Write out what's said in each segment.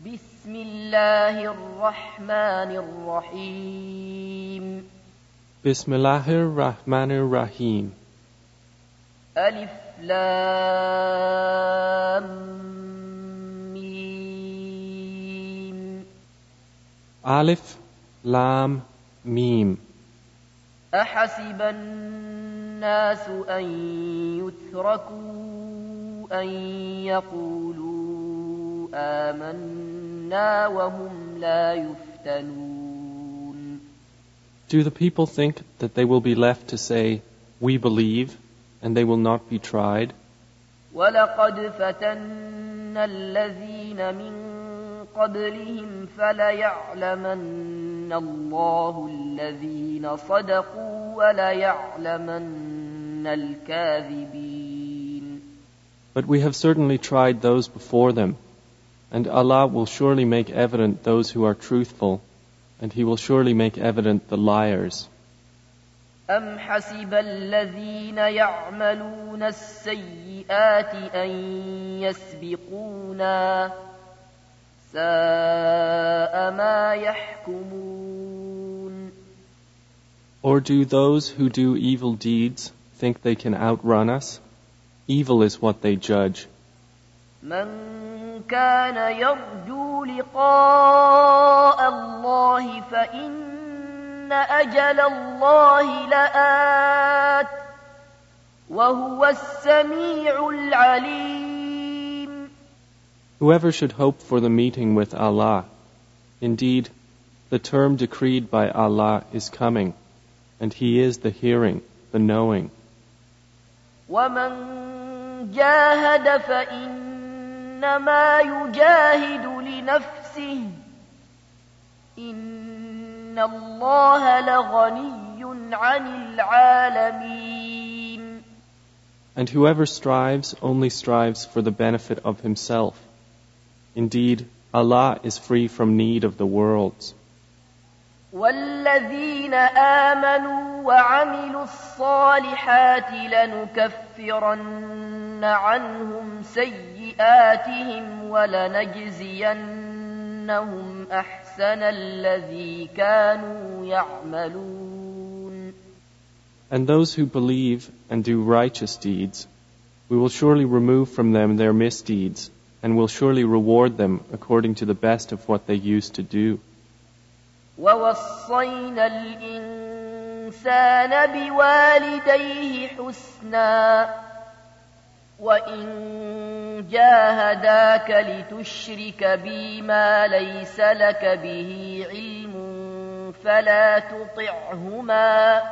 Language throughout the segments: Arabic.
بسم الله الرحمن الرحيم Bismillahir Rahmanir Rahim. ألف لام ميم Alif, Lam, Mim. أحسب الناس أن يتركوا أن يقولوا آمنا وهم لا يفتنون. Do the people think that they will be left to say, "We believe," and they will not be tried? وَلَقَدْ فَتَنَّا الَّذِينَ مِن قَبْلِهِمْ فَلَيَعْلَمَنَّ اللَّهُ الَّذِينَ صَدَقُوا وَلَيَعْلَمَنَّ الْكَاذِبِينَ. But we have certainly tried those before them, and Allah will surely make evident those who are truthful, and He will surely make evident the liars. أَمْ حَسِبَ الَّذِينَ يَعْمَلُونَ السَّيِّئَاتِ أَن يَسْبِقُونَا سَاءَ مَا يَحْكُمُونَ. Or do those who do evil deeds think they can outrun us? Evil is what they judge. مَنْ كَانَ يَرْجُو لِقَاءَ اللَّهِ فَإِنَّ أَجَلَ اللَّهِ لَآتٍ وَهُوَ السَّمِيعُ الْعَلِيمُ. Whoever should hope for the meeting with Allah, indeed, the term decreed by Allah is coming, and He is the hearing, the knowing. وَمَنْ جَاهَدَ فَإِنَّمَا يُجَاهِدُ لِنَفْسِهِ إِنَّ اللَّهَ لَغَنِيٌّ عَنِ الْعَالَمِينَ. And whoever strives only strives for the benefit of himself. Indeed, Allah is free from need of the worlds. وَالَّذِينَ آمَنُوا وَعَمِلُوا الصَّالِحَاتِ لَنُكَفِّرَنَّ عَنْهُمْ سَيِّئَاتِهِمْ وَلَنَجْزِيَنَّهُمْ أَحْسَنَ الَّذِي كَانُوا يَعْمَلُونَ. And those who believe and do righteous deeds, we will surely remove from them their misdeeds, and will surely reward them according to the best of what they used to do. وَوَصَّيْنَا الْإِنسَانَ بِوَالِدَيْهِ حُسْنًا وَإِنْ جَاهَدَاكَ لِتُشْرِكَ بِي مَا لَيْسَ لَكَ بِهِ عِلْمٌ فَلَا تُطِعْهُمَا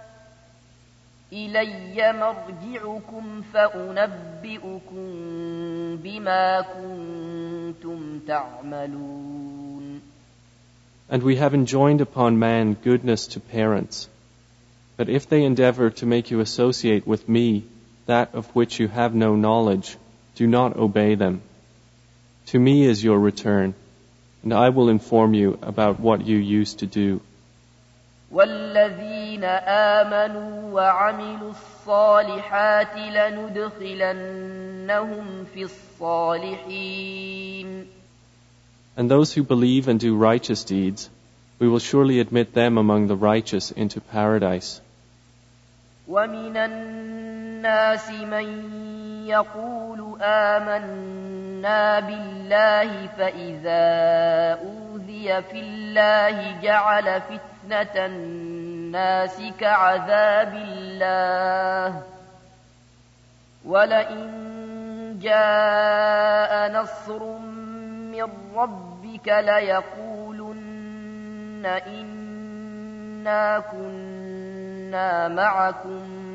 إِلَيَّ مَرْجِعُكُمْ فَأُنَبِّئُكُم بِمَا كُنتُمْ تَعْمَلُونَ. And we have enjoined upon man goodness to parents. But if they endeavor to make you associate with me that of which you have no knowledge, do not obey them. To me is your return, and I will inform you about what you used to do. وَالَّذِينَ آمَنُوا وَعَمِلُوا الصَّالِحَاتِ لَنُدْخِلَنَّهُمْ فِي الصَّالِحِينَ. And those who believe and do righteous deeds, we will surely admit them among the righteous into paradise. وَمِنَ النَّاسِ مَن يَقُولُ آمَنَّا بِاللَّهِ فَإِذَا أُوذِيَ فِي اللَّهِ جَعَلَ فِتْنَةَ النَّاسِ كَعَذَابِ اللَّهِ وَلَئِن جَاءَ نَصْرٌ مِّن رَّبِّكَ لَيَقُولُنَّ إِنَّا كُنَّا مَعَكُمْ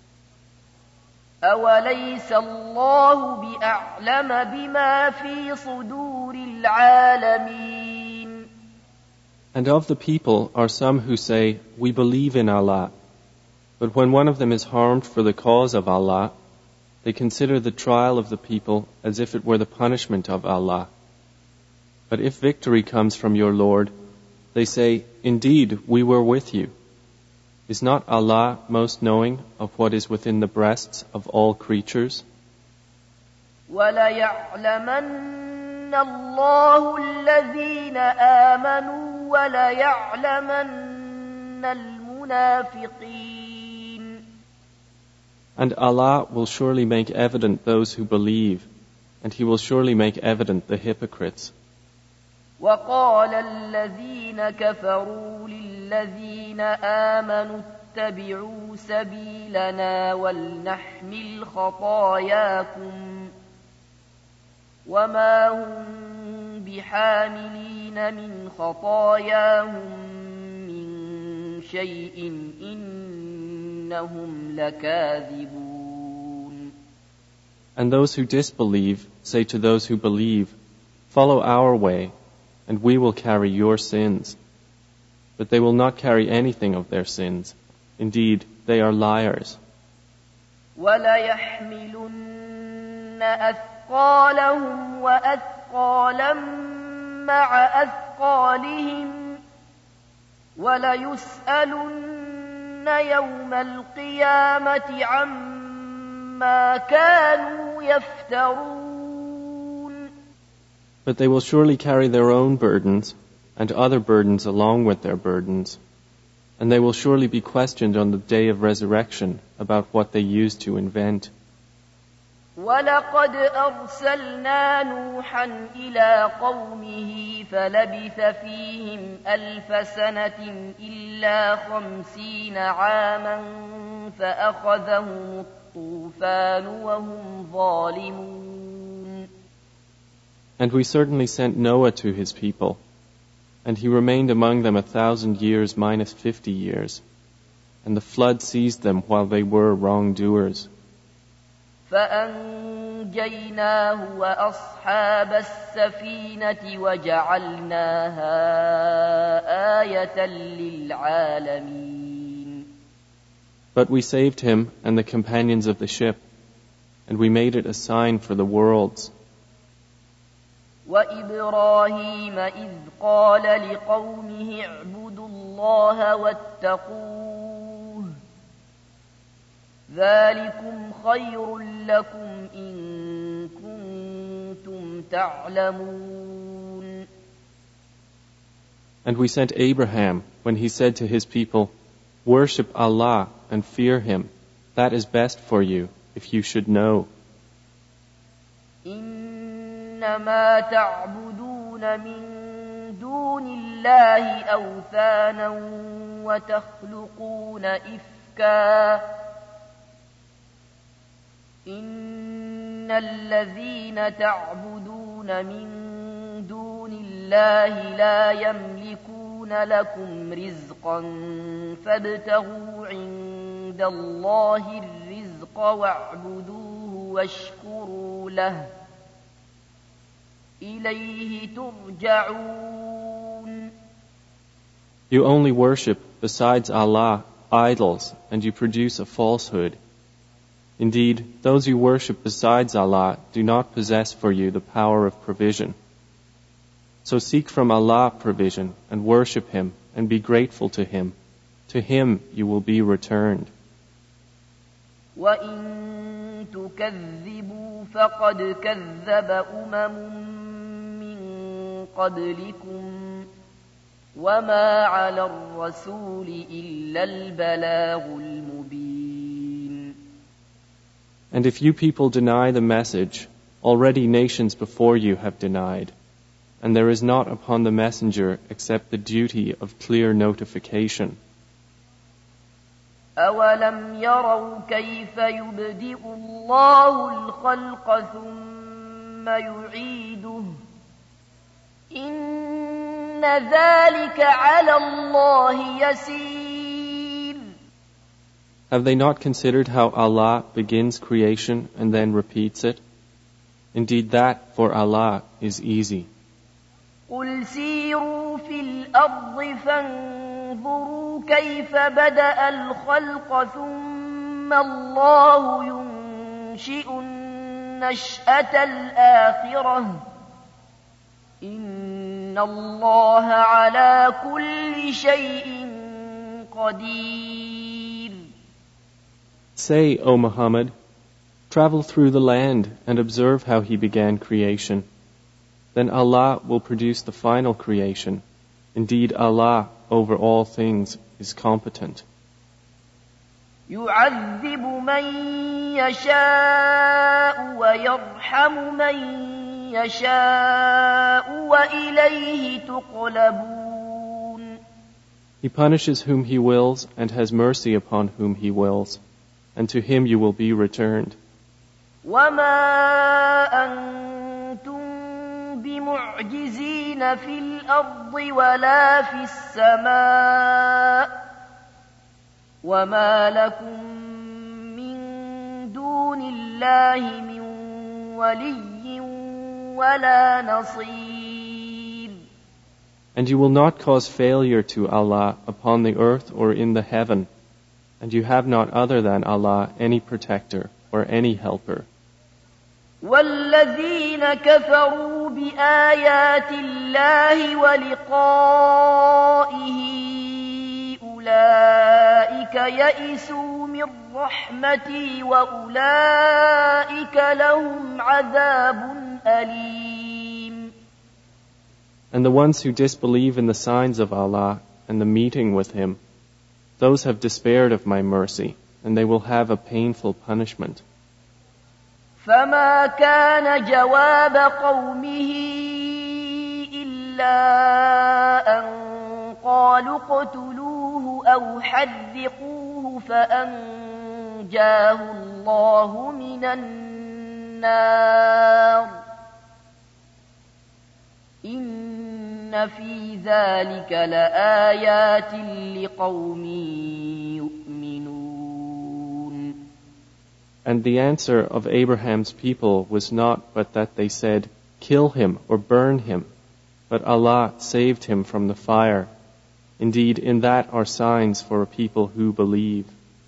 أَوَلَيْسَ اللَّهُ بِأَعْلَمَ بِمَا فِي صُدُورِ الْعَالَمِينَ. And of the people are some who say, "We believe in Allah." But when one of them is harmed for the cause of Allah, they consider the trial of the people as if it were the punishment of Allah. But if victory comes from your Lord, they say, "Indeed, we were with you." Is not Allah most knowing of what is within the breasts of all creatures? وَلَيَعْلَمَنَّ الله الذين آمنوا وليعلمن المنافقين. And Allah will surely make evident those who believe, and He will surely make evident the hypocrites. وقال الذين كفروا للذين آمنوا اتبعوا سبيلنا ولنحمل خطاياكم وما هم بحاملين من خطاياهم من شيء إنهم لكاذبون. And those who disbelieve say to those who believe, follow our way, and we will carry your sins. But they will not carry anything of their sins. Indeed, they are liars. وَلَيَحْمِلُنَّ أَثْقَالَهُمْ وَأَثْقَالًا مَعَ أَثْقَالِهِمْ وَلَيُسْأَلُنَّ يَوْمَ الْقِيَامَةِ عَمَّا كَانُوا يَفْتَرُونَ. But they will surely carry their own burdens and other burdens along with their burdens, and they will surely be questioned on the day of resurrection about what they used to invent. وَلَقَدْ أَرْسَلْنَا نُوحًا إِلَىٰ قَوْمِهِ فَلَبِثَ فِيهِمْ 1000 سَنَةٍ إِلَّا 50 عَامًا فَأَخَذَهُمُ الطُّوفَانُ وَهُمْ ظَالِمُونَ. And we certainly sent Noah to his people, and he remained among them 1,000 years minus 50 years, and the flood seized them while they were wrongdoers. فَأَنْجَيْنَاهُ وَأَصْحَابَ السَّفِينَةِ وَجَعَلْنَاهَا آيَةً لِلْعَالَمِينَ. But we saved him and the companions of the ship, and we made it a sign for the worlds. وَإِبْرَاهِيمَ إِذْ قَالَ لِقَوْمِهِ اعْبُدُوا اللَّهَ وَاتَّقُوهُ ذَلِكُمْ خَيْرٌ لَكُمْ إِن كُنتُمْ تَعْلَمُونَ. And we sent Abraham when he said to his people, worship Allah and fear Him. That is best for you, if you should know. إنما تعبدون من دون الله أوثانا وتخلقون إفكا إن الذين تعبدون من دون الله لا يملكون لكم رزقا فابتغوا عند الله الرزق واعبدوه واشكروا له إليه ترجعون. You only worship besides Allah idols, and you produce a falsehood. Indeed, those you worship besides Allah do not possess for you the power of provision. So seek from Allah provision and worship Him and be grateful to Him. To Him you will be returned. وَإِن تُكَذِّبُوا فَقَدْ كَذَّبَ مِن قَبْلِكُمْ وَمَا عَلَى الرَّسُولِ إِلَّا الْبَلَاغُ الْمُبِينُ. And if you people deny the message, already nations before you have denied, and there is not upon the messenger except the duty of clear notification. أَوَلَمْ يَرَوْا كَيْفَ يُبْدِئُ اللَّهُ الْخَلْقَ ثُمَّ يُعِيدُهُ إِنَّ ذَلِكَ عَلَى اللَّهِ يَسِيرٌ. Have they not considered how Allah begins creation and then repeats it? Indeed, that for Allah is easy. قُلْ سِيرُوا فِي الْأَرْضِ فَانظُرُوا كَيْفَ بَدَأَ الْخَلْقَ ثُمَّ اللَّهُ يُنشِئُ النَّشْأَةَ الْآخِرَةَ إِنَّ اللَّهَ عَلَى كُلِّ شَيْءٍ قَدِيرٌ. Say, O Muhammad, travel through the land and observe how He began creation. then Allah will produce the final creation. Indeed, Allah over all things is competent. يعذب من يشاء ويرحم من يشاء وإليه تقلبون. He punishes whom He wills and has mercy upon whom He wills, and to Him you will be returned. وما أنتم بمعجزين في الأرض ولا في السماء وما لكم من دون الله من ولي ولا نصير. And you will not cause failure to Allah upon the earth or in the heaven, and you have not other than Allah any protector or any helper. والذين كفروا بآيات الله ولقائه أولئك يئسوا من رحمتي وأولئك لهم عذاب أليم. And the ones who disbelieve in the signs of Allah and the meeting with Him, those have despaired of my mercy, and they will have a painful punishment. فما كان جواب قومه إلا أن قالوا اقتلوه أو حرقوه فأنجاه الله من النار إن في ذلك لآيات لقوم يؤمنون. And the answer of Abraham's people was not but that they said, "Kill him or burn him," but Allah saved him from the fire. Indeed, in that are signs for a people who believe.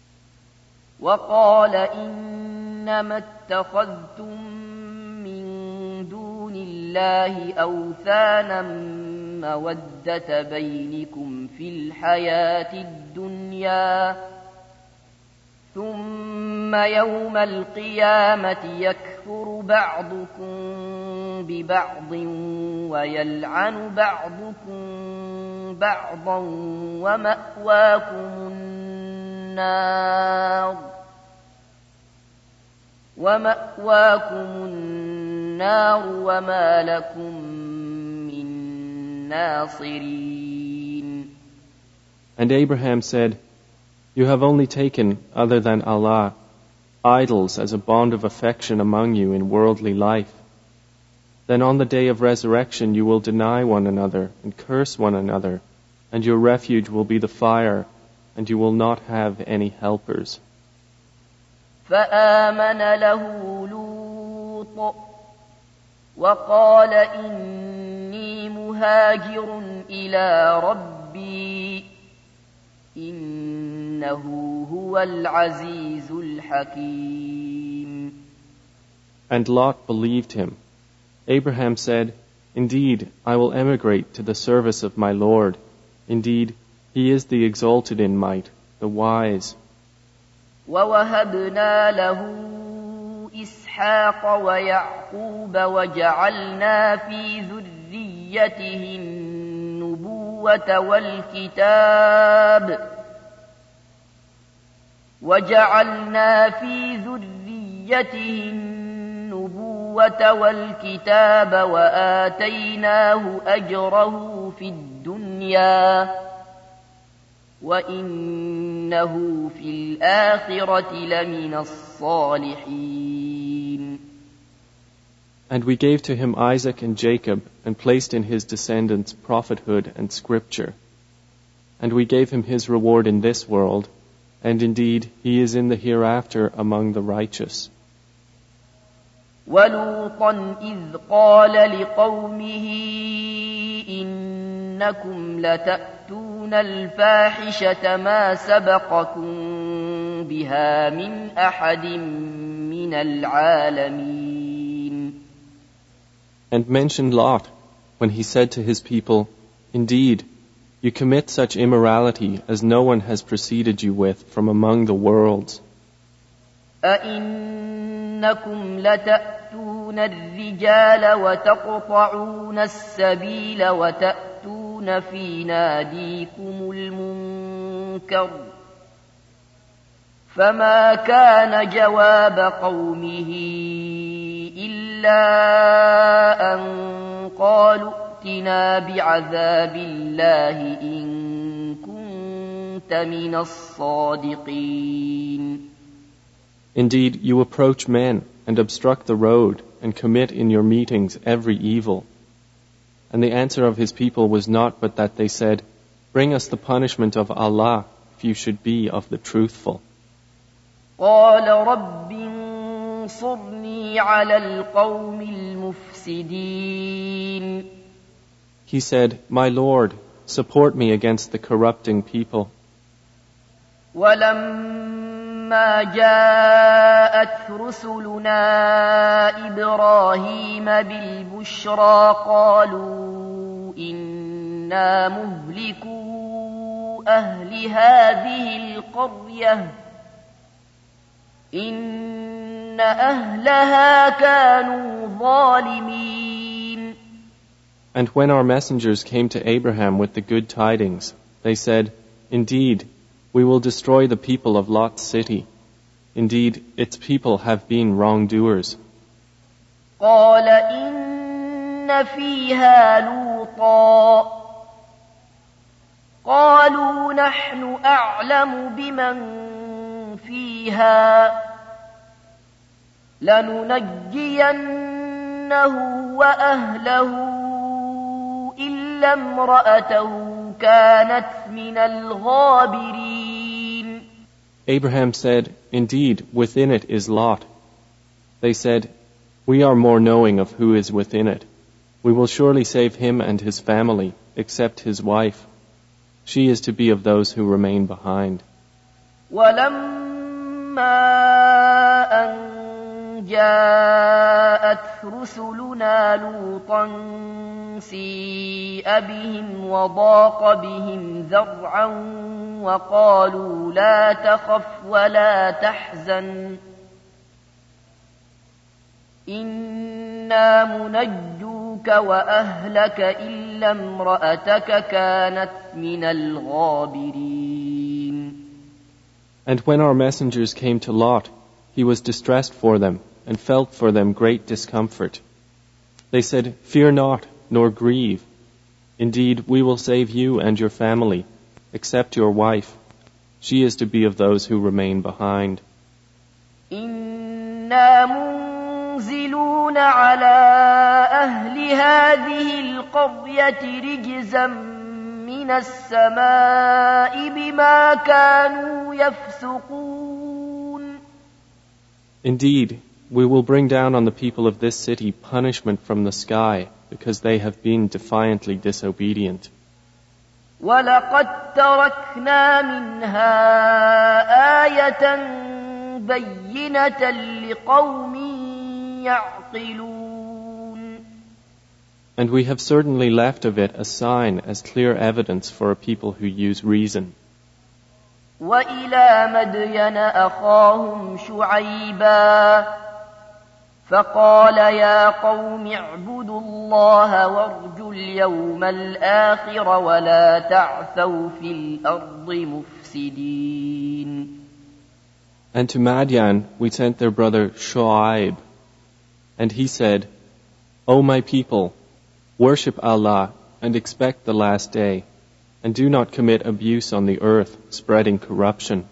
وقال إنما اتخذتم من دون الله أوثانا مودة بينكم في الحياة الدنيا ثم يوم القيامة يكفر بعضكم ببعض ويلعن بعضكم بعضا ومأواكم النار وما لكم من ناصرين. And Abraham said, "You have only taken, other than Allah, idols as a bond of affection among you in worldly life. Then on the day of resurrection you will deny one another and curse one another, and your refuge will be the fire, and you will not have any helpers." فآمن له لوط وقال إني مهاجر إلى ربي إنه هو العزيز الحكيم. And Lot believed him. Abraham said, "Indeed, I will emigrate to the service of my Lord. Indeed, He is the exalted in might, the wise." ووهبنا له إسحاق ويعقوب وجعلنا في ذريته النبوة والكتاب وآتيناه أجره في الدنيا وإنه في الآخرة لمن الصالحين. And we gave to him Isaac and Jacob, and placed in his descendants prophethood and scripture. And we gave him his reward in this world, and indeed he is in the hereafter among the righteous. وَلُوطًا إِذْ قَالَ لِقَوْمِهِ إِنَّكُمْ لَتَأْتُونَ الْفَاحِشَةَ مَا سَبَقَكُمْ بِهَا مِنْ أَحَدٍ مِنَ الْعَالَمِينَ. And mention Lot, when he said to his people, "Indeed, you commit such immorality as no one has preceded you with from among the worlds." أَإِنَّكُمْ لَتَأْتُونَ تأتون الرجال وتقطعون السبيل وتأتون في ناديكم المنكر فما كان جواب قومه إلا أن قالوا ائتنا بعذاب الله إن كنت من الصادقين. Indeed, you approach men and obstruct the road and commit in your meetings every evil. And the answer of his people was not but that they said, bring us the punishment of Allah if you should be of the truthful. قال رب انصرني على القوم المفسدين. He said, my Lord, support me against the corrupting people. ولما جاءت رسلنا إبراهيم بالبشرى قالوا إنا مهلكو أهل هذه القرية إن أهلها كانوا ظالمين. And when our messengers came to Abraham with the good tidings, they said, indeed, we will destroy the people of Lot's city. Indeed, its people have been wrongdoers. قال إن فيها لوطا قالوا نحن أعلم بمن فيها لننجينه وأهله إلا امرأته كانت من الغابرين. Abraham said, indeed, within it is Lot. They said, we are more knowing of who is within it. We will surely save him and his family, except his wife. She is to be of those who remain behind. ولما أن جاءت رسلنا لوطا سيء بهم وضاق بهم ذرعا وقالوا لا تخف ولا تحزن إنا منجوك وأهلك إلا امرأتك كانت من الغابرين. And when our messengers came to Lot, he was distressed for them and felt for them great discomfort. They said, fear not, nor grieve. Indeed, we will save you and your family, except your wife. She is to be of those who remain behind. إنا منزلون على أهل هذه القرية رجزا من السماء بما كانوا يفسقون. Indeed, we will bring down on the people of this city punishment from the sky because they have been defiantly disobedient. وَلَقَدْ تَرَكْنَا مِنْهَا آيَةً بَيِّنَةً لِقَوْمٍ يَعْقِلُونَ. And we have certainly left of it a sign as clear evidence for a people who use reason. وَإِلَى مَدْيَنَ أَخَاهُمْ شُعَيْبًا فقال يا قوم اعبدوا الله وارجوا اليوم الآخر ولا تعثوا في الأرض مفسدين. And to Madian we sent their brother Shu'aib, and he said, O my people, worship Allah and expect the last day, and do not commit abuse on the earth, spreading corruption.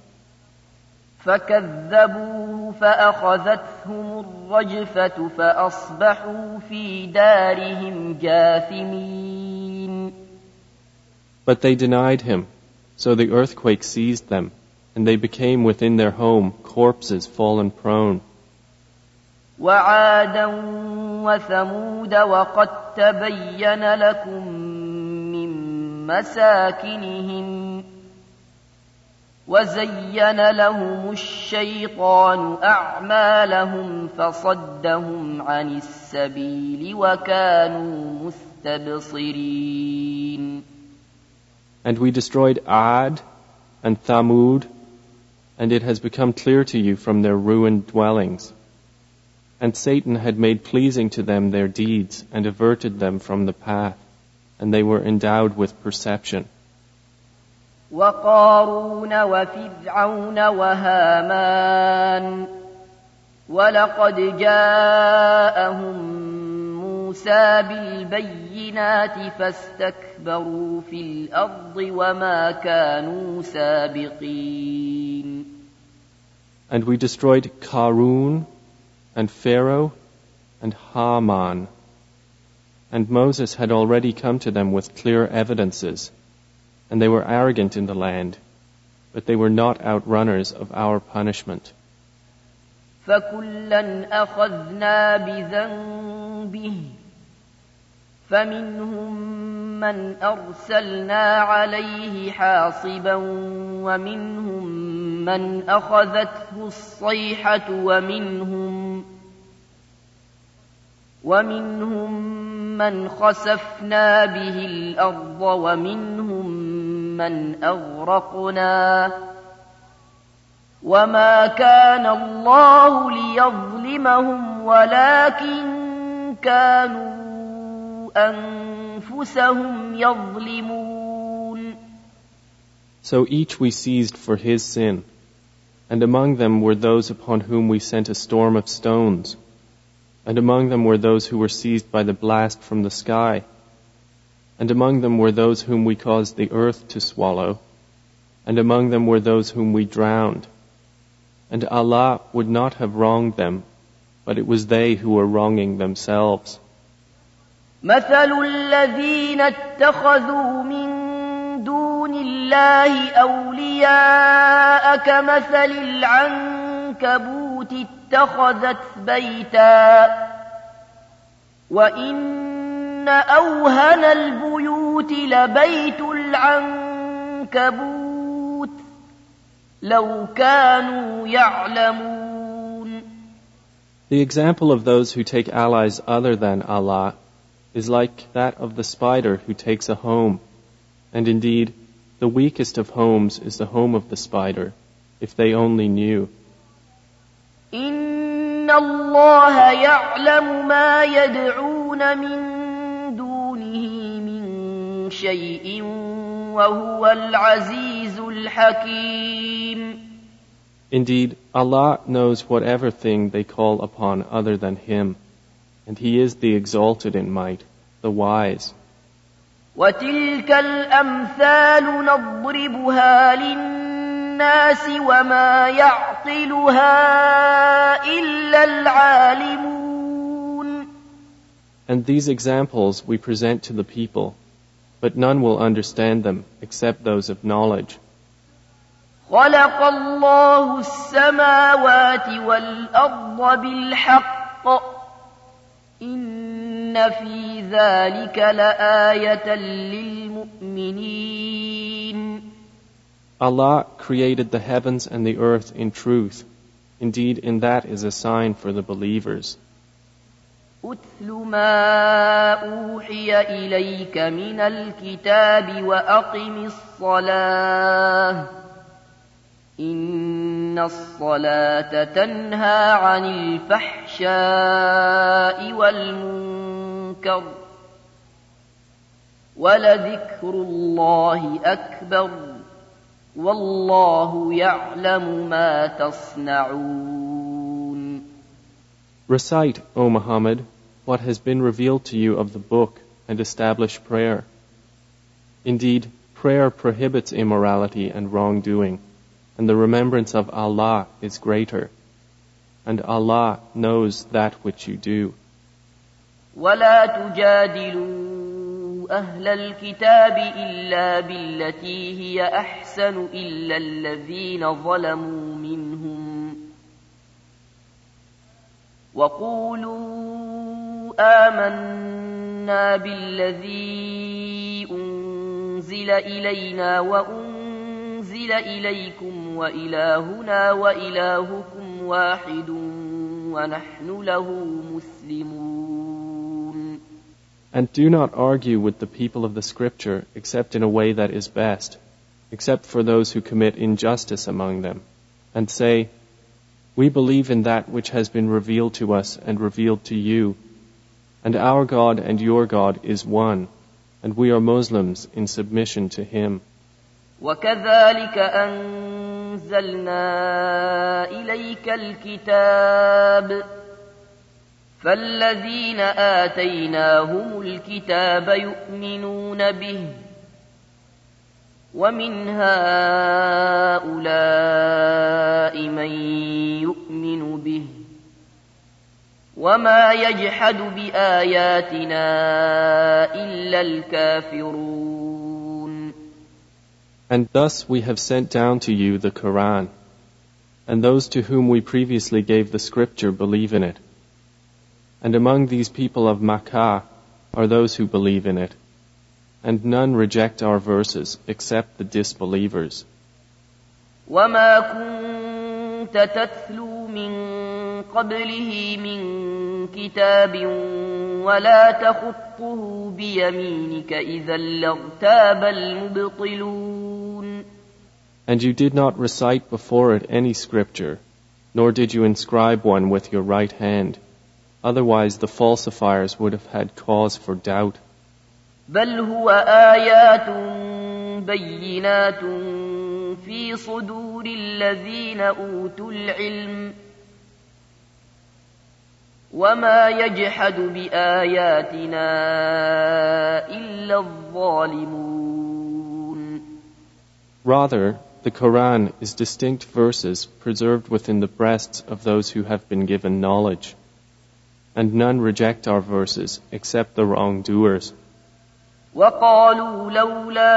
فكذبوه فأخذتهم الرجفة فأصبحوا في دارهم جاثمين. But they denied him, so the earthquake seized them, and they became within their home corpses fallen prone. وعادا وثمود وقد تبين لكم من مساكنهم وزين لهم الشيطان أعمالهم فصدهم عن السبيل وكانوا مستبصرين. And we destroyed Ad and Thamud, and it has become clear to you from their ruined dwellings. And Satan had made pleasing to them their deeds and averted them from the path, and they were endowed with perception. وقارون وفرعون وهامان ولقد جاءهم موسى بالبينات فاستكبروا في الأرض وما كانوا سابقين. And we destroyed Qarun and Pharaoh and Haman. And Moses had already come to them with clear evidences, and they were arrogant in the land, but they were not outrunners of our punishment. فَكُلًّا أَخَذْنَا بِذَنبِهِ فَمِنْهُمْ مَنْ أَرْسَلْنَا عَلَيْهِ حَاصِبًا وَمِنْهُمْ مَنْ أَخَذَتْهُ الصَّيْحَةُ وَمِنْهُمْ مَنْ خَسَفْنَا بِهِ الْأَرْضَ وَمِنْهُمْ مَنْ أَغْرَقْنَا وَمَا كَانَ اللَّهُ لِيَظْلِمَهُمْ وَلَكِنْ كَانُوا أَنفُسَهُمْ يَظْلِمُونَ. So each we seized for his sin, and among them were those upon whom we sent a storm of stones, and among them were those who were seized by the blast from the sky, and among them were those whom we caused the earth to swallow, and among them were those whom we drowned. And Allah would not have wronged them, but it was they who were wronging themselves. مثل الذين اتخذوا من دون الله أولياء كمثل العنكبوت اتخذت بيتا وإن أوهن البيوت لبيت العنكبوت لو كانوا يعلمون. The example of those who take allies other than Allah is like that of the spider who takes a home, and indeed the weakest of homes is the home of the spider, if they only knew. إن الله يعلم ما يدعون من دونه من شيء وهو العزيز الحكيم. Indeed, Allah knows whatever thing they call upon other than Him, and He is the exalted in might, the wise. وتلك الأمثال نضربها للناس وما يعقلها إلا العالمون. And these examples we present to the people, but none will understand them except those of knowledge. خلق الله السماوات والأرض بالحق إن في ذلك لآية للمؤمنين. Allah created the heavens and the earth in truth. Indeed, in that is a sign for the believers. أتل ما أوحي إليك من الكتاب وأقم الصلاة إن الصلاة تنهى عن الفحشاء والمنكر ولذكر الله أكبر والله يعلم ما تصنعون. Recite, O Muhammad, what has been revealed to you of the book and establish prayer. Indeed, prayer prohibits immorality and wrongdoing, and the remembrance of Allah is greater, and Allah knows that which you do. ولا تجادلوا أهل الكتاب إلا بالتي هي أحسن إلا الذين ظلموا منهم وقولوا آمنا بالذي أنزل إلينا وأنزل إليكم وإلهنا وإلهكم واحد ونحن له مسلمون. And do not argue with the people of the scripture except in a way that is best, except for those who commit injustice among them, and say, We believe in that which has been revealed to us and revealed to you, and our God and your God is one, and we are Muslims in submission to Him. وكذلك أنزلنا إليك الكتاب فالذين آتيناهم الكتاب يؤمنون به ومن هؤلاء من يؤمن به وما يجحد بآياتنا إلا الكافرون. And thus we have sent down to you the Quran, and those to whom we previously gave the scripture believe in it. And among these people of Makkah are those who believe in it, and none reject our verses except the disbelievers. وما كنت تتلو من قبله من كتاب ولا تخطه بيمينك إذا لارتاب المبطلون. And you did not recite before it any scripture, nor did you inscribe one with your right hand. Otherwise the falsifiers would have had cause for doubt. بل هو آيات بينات في صدور الذين أوتوا العلم وما يجحد بآياتنا إلا الظالمون. Rather, the Quran is distinct verses preserved within the breasts of those who have been given knowledge, and none reject our verses except the wrongdoers. وقالوا لولا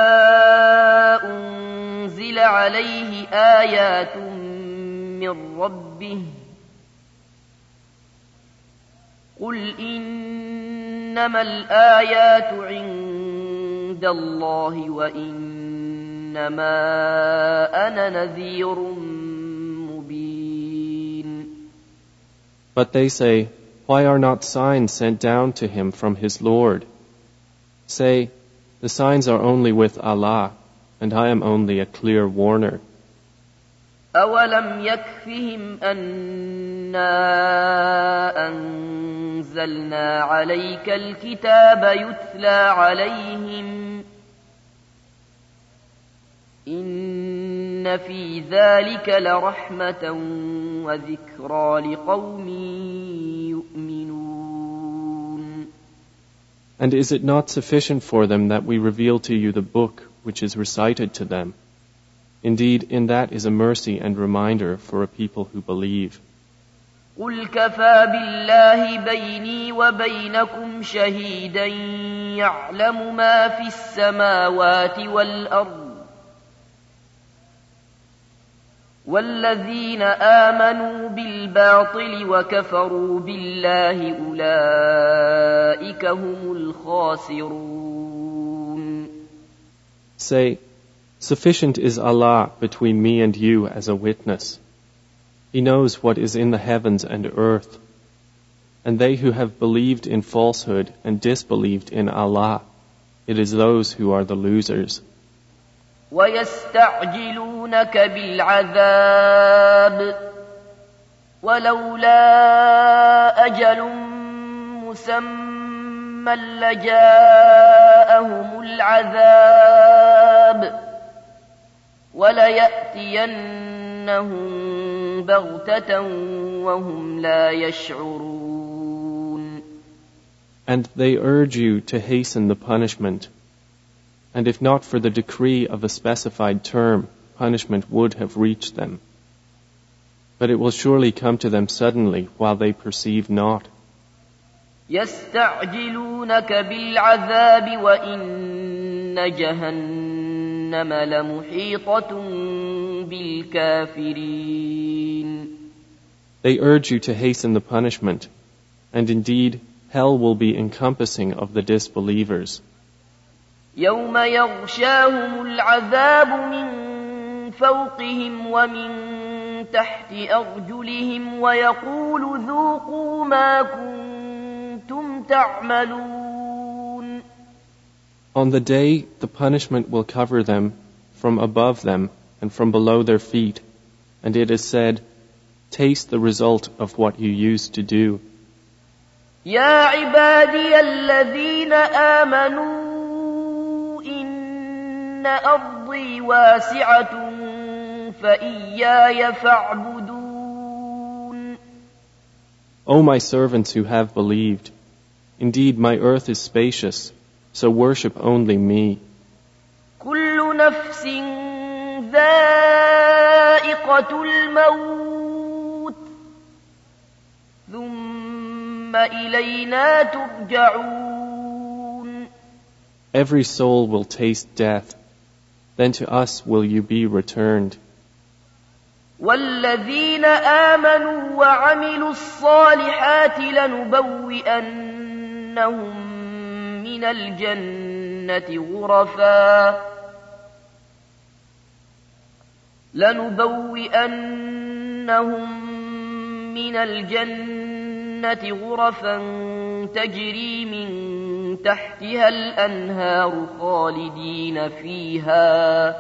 أنزل عليه آيات من ربه قل إنما الآيات عند الله وإنما أنا نذير مبين. But they say, why are not signs sent down to him from his Lord? Say, the signs are only with Allah, and I am only a clear warner. أولم يكفهم أنا أنزلنا عليك الكتاب يتلى عليهم إن في ذلك لرحمة وذكرى لقوم يؤمنون. And is it not sufficient for them that we reveal to you the book which is recited to them? Indeed, in that is a mercy and reminder for a people who believe. قل كفى بالله بيني وبينكم شهيدا يعلم ما في السماوات والأرض والذين آمنوا بالباطل وكفروا بالله أولئك هم الخاسرون. Say, sufficient is Allah between me and you as a witness. He knows what is in the heavens and earth. And they who have believed in falsehood and disbelieved in Allah, it is those who are the losers. ويستعجلونك بالعذاب ولولا أجل مسمى لجاءهم العذاب وليأتينهم بغتة وهم لا يشعرون. And they urge you to hasten the punishment. And if not for the decree of a specified term, punishment would have reached them. But it will surely come to them suddenly while they perceive not. يستعجلونك بالعذاب وإن جهنم لمحيطة بالكافرين. They urge you to hasten the punishment, and indeed hell will be encompassing of the disbelievers. يوم يغشاهم العذاب من فوقهم ومن تحت أرجلهم ويقول ذوقوا ما كنتم تعملون. On the day the punishment will cover them from above them and from below their feet, and it is said, taste the result of what you used to do. يا عبادي الذين آمنوا إن أرضي واسعة فإياي فاعبدون. O my servants who have believed, indeed my earth is spacious, so worship only me. كل نفس ذائقة الموت ثم إلينا ترجعون. Every soul will taste death, then to us will you be returned. والذين آمنوا وعملوا الصالحات لنبوئنهم من الجنة غرفا تجري من تحتها الأنهار خالدين فيها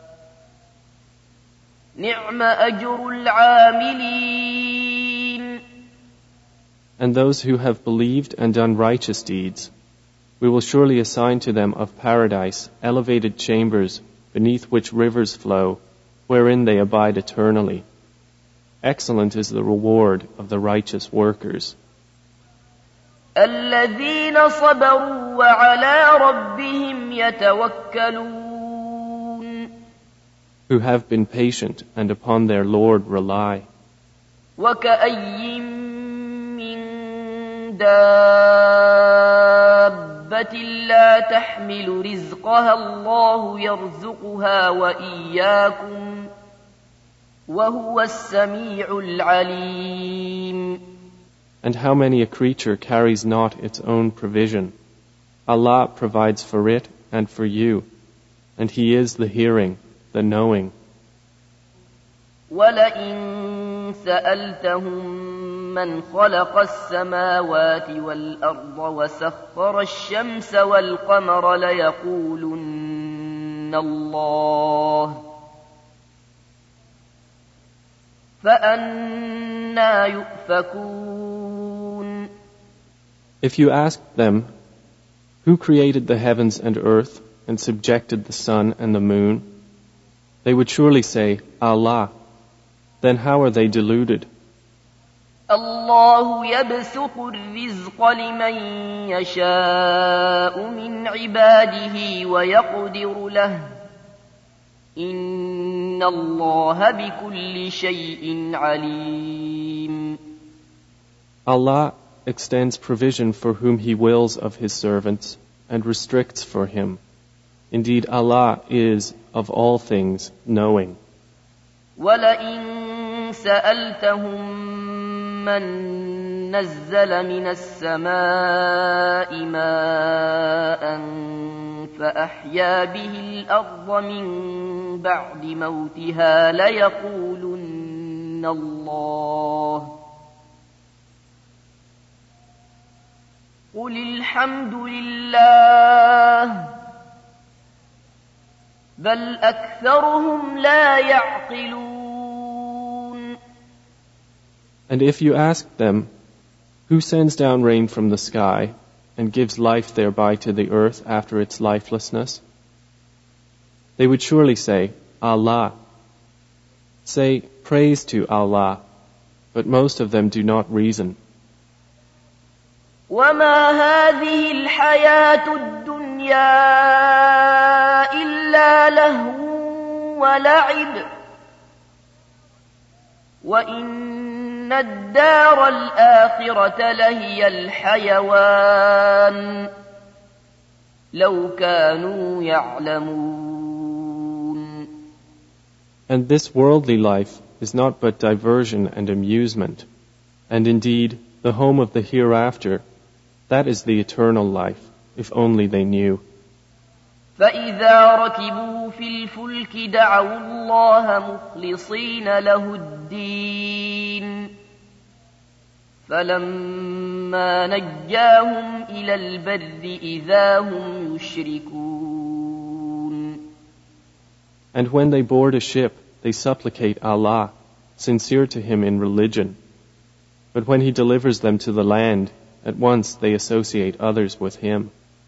نعم أجر العاملين. And those who have believed and done righteous deeds, we will surely assign to them of paradise elevated chambers beneath which rivers flow, wherein they abide eternally. Excellent is the reward of the righteous workers. الذين صبروا وعلى ربهم يتوكلون. Who have been patient and upon their Lord rely. وكأي من دابة لا تحمل رزقها الله يرزقها وإياكم وهو السميع العليم. And how many a creature carries not its own provision? Allah provides for it and for you, and He is the hearing, the knowing. وَلَئِن سَأَلْتَهُم مَّنْ خَلَقَ السَّمَاوَاتِ وَالْأَرْضَ وَسَخَّرَ الشَّمْسَ وَالْقَمَرَ لَيَقُولُنَّ اللَّهُ فَأَنَّىٰ يُؤْفَكُونَ. If you asked them, who created the heavens and earth and subjected the sun and the moon, they would surely say, Allah. Then how are they deluded? الله يبسط الرزق لمن يشاء من عباده ويقدر له إن الله بكل شيء عليم. Allah extends provision for whom He wills of His servants and restricts for him. Indeed, Allah is of all things knowing. وَلَئِن سَأَلْتَهُم مَّن نَّزَّلَ مِنَ السَّمَاءِ مَاءً فَأَحْيَا بِهِ الْأَرْضَ مِن بَعْدِ مَوْتِهَا لَيَقُولُنَّ اللَّهُ قُلِ الْحَمْدُ لِلَّهِ بَلْ أَكْثَرُهُمْ لَا يَعْقِلُونَ. And if you ask them, who sends down rain from the sky and gives life thereby to the earth after its lifelessness? They would surely say, Allah. Say, praise to Allah, but most of them do not reason. وَمَا هَذِهِ الْحَيَاةُ الدُّنْيَا إِلَّا لَهْوٌ وَلَعِبٌ وَإِنَّ الدَّارَ الْآخِرَةَ لَهِيَ الْحَيَوَانُ لَوْ كَانُوا يَعْلَمُونَ. And this worldly life is not but diversion and amusement, and indeed the home of the hereafter, that is the eternal life, if only they knew. فَإِذَا رَكِبُوا فِي الْفُلْكِ دَعَوُا اللَّهَ مُخْلِصِينَ لَهُ الدِّينَ فَلَمَّا نَجَّاهُمْ إِلَى الْبَرِّ إِذَا هُمْ يُشْرِكُونَ. And when they board a ship, they supplicate Allah, sincere to him in religion. But when he delivers them to the land, at once they associate others with him.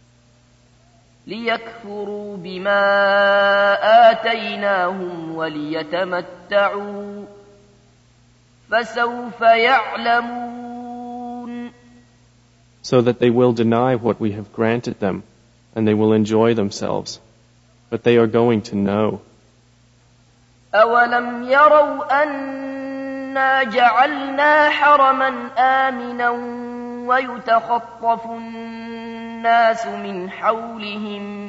ليكفروا بما آتيناهم وليتمتعوا فسوف يعلمون. So that they will deny what we have granted them, and they will enjoy themselves. But they are going to know. أولم يروا أنا جعلنا حرما آمنا ويتخطف الناس من حولهم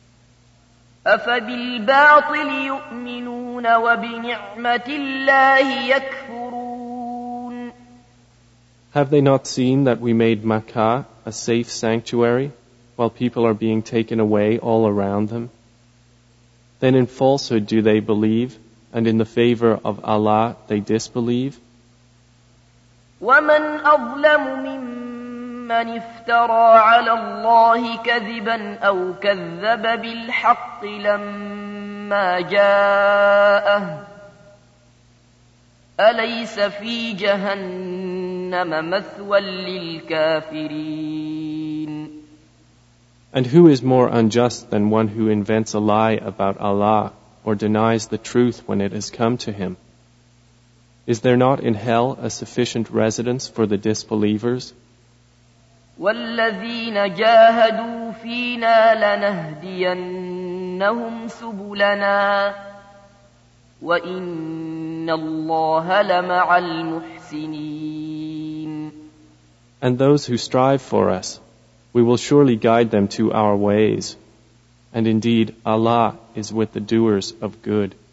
أفبالباطل يؤمنون وبنعمة الله يكفرون. Have they not seen that we made Makkah a safe sanctuary while people are being taken away all around them? Then in falsehood do they believe, and in the favor of Allah they disbelieve? ومن أظلم ممن افترى على الله كذبا أو كذب بالحق لما جاءه أليس في جهنم مثوى للكافرين. And who is more unjust than one who invents a lie about Allah or denies the truth when it has come to him? Is there not in hell a sufficient residence for the disbelievers? وَالَّذِينَ جَاهَدُوا فِينَا لَنَهْدِيَنَّهُمْ سُبُلَنَا وَإِنَّ اللَّهَ لَمَعَ الْمُحْسِنِينَ. And those who strive for us, we will surely guide them to our ways. And indeed, Allah is with the doers of good.